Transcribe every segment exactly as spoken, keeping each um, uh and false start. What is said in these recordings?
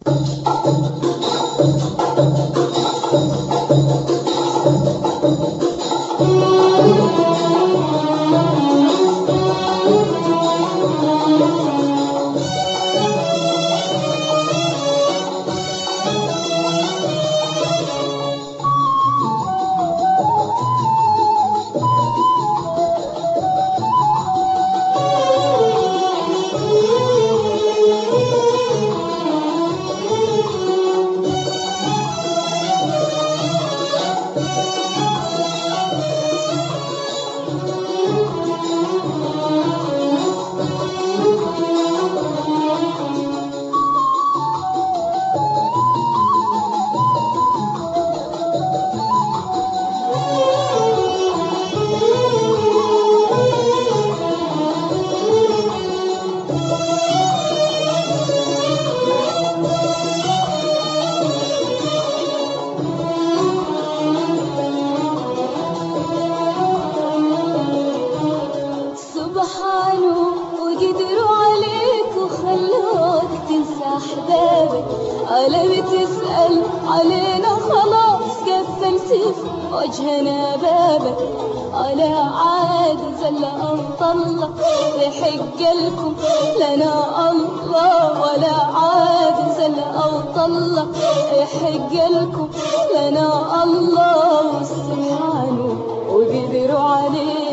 علي تسأل علينا خلاص قفلت في وجهنا بابك، على عاد زل أنطلق بحق لكم لنا الله، ولا عاد زل أنطلق بحق لكم لنا الله سبحانه وقدروا عليه.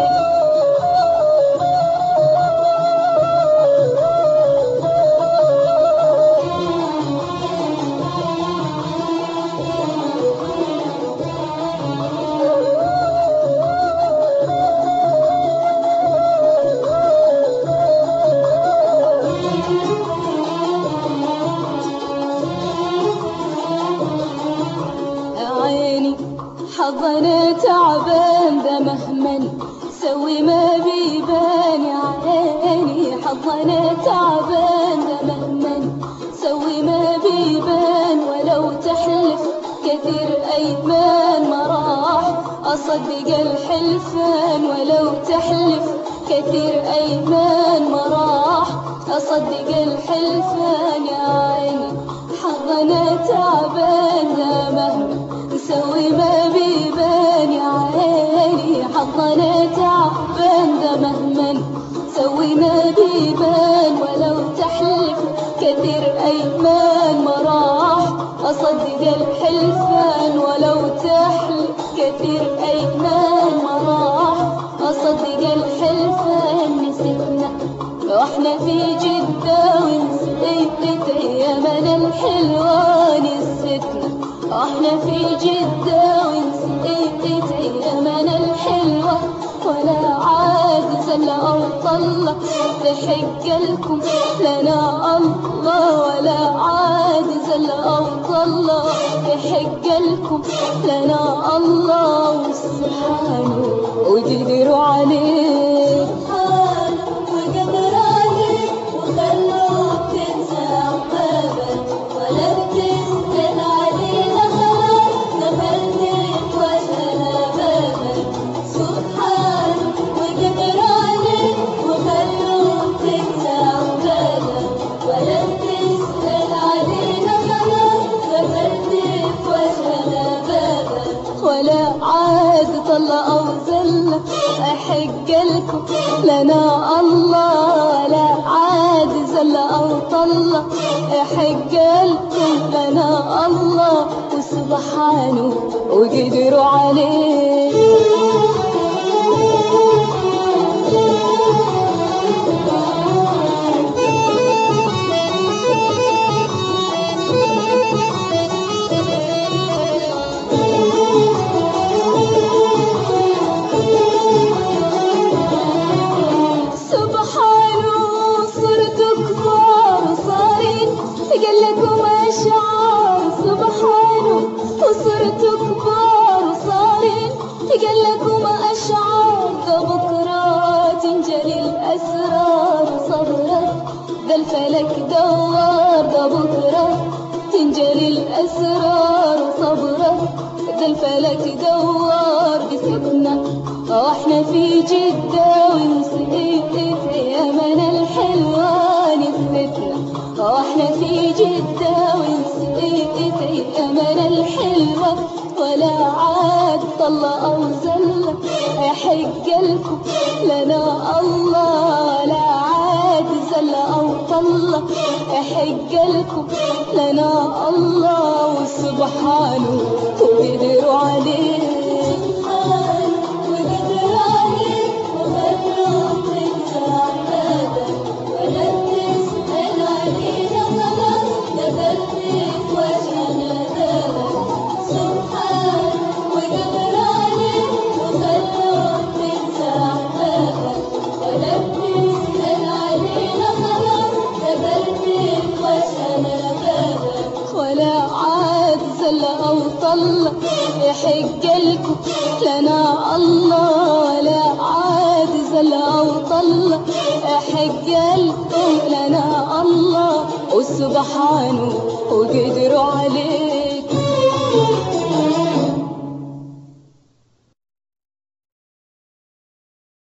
حظنا تعبان ده مهما سوي ما بيبان يا عيني، حظنا تعبان ده مهما سوي ما بيبان، ولو تحلف كثير أيمان ما راح أصدق الحلفان، ولو تحلف كثير أيمان ما راح أصدق الحلفان يا عيني. حظنا تعبان ده مهما نسوي ما بيبان يا عيني، حظنا تعبان ده مهما سوي ما بيبان، ولو تحلف كثير أيمان ما راح أصدق الحلفان، ولو تحلف كثير أيمان ما راح أصدق الحلفان. نسيتنا واحنا في جدة ونسيت أيامنا الحلوة، نسيتنا واحنا في جدة ونسيت أيامنا الحلوة، ولا عاد زل أو طلق بحق لكم لنا الله، ولا عاد زل أو طلق بحق لكم لنا الله سبحانه وقدروا عليه. وقدر عليه وخلوك تنسى عقابك، ولا بتسأل علينا خلاص قفلت وجهنا بابك، سبحانه وقدر عليه وخلوك تنسى عقابك، ولا بتسأل علينا خلاص قفلت وجهنا بابك، ولا عاد طلع أو زل أحق لكم لنا الله، ولا عاد زل أو طلع أحق لكم لنا الله وسبحانه وقدروا عليه. وصرتوا كبار وصارين قال لكم أشعار، ذا بكرة تنجلي الأسرار صبرت ذا الفلك دوار، ذا بكرة تنجلي الأسرار صبرت ذا الفلك دوار. قستنا واحنا في جدة ونسيت أيامنا الحلوة، نسيتنا واحنا في جدة الشدة ونسيت أيامنا الحلوة، ولا عاد طلة أو زلة يحق لكم لنا الله، لا عاد زلة أو طلة يحق لكم لنا الله، وسبحانه وقدروا عليه. ولا عاد زلة أو طلة يحق لكم لنا الله، لا عاد زلة أو طلة يحق لكم لنا الله، وسبحانه وقدروا